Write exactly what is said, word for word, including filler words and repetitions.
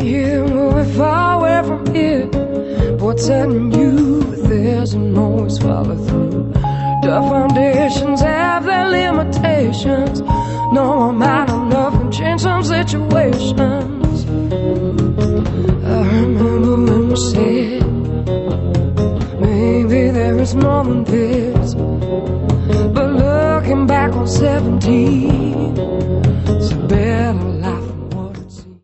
here, moving far away from here. Boy, telling you this and always follow through. The foundations have their limitations. No amount of love can change some situations. I remember when we said maybe there is more than this, but looking back on seventeen,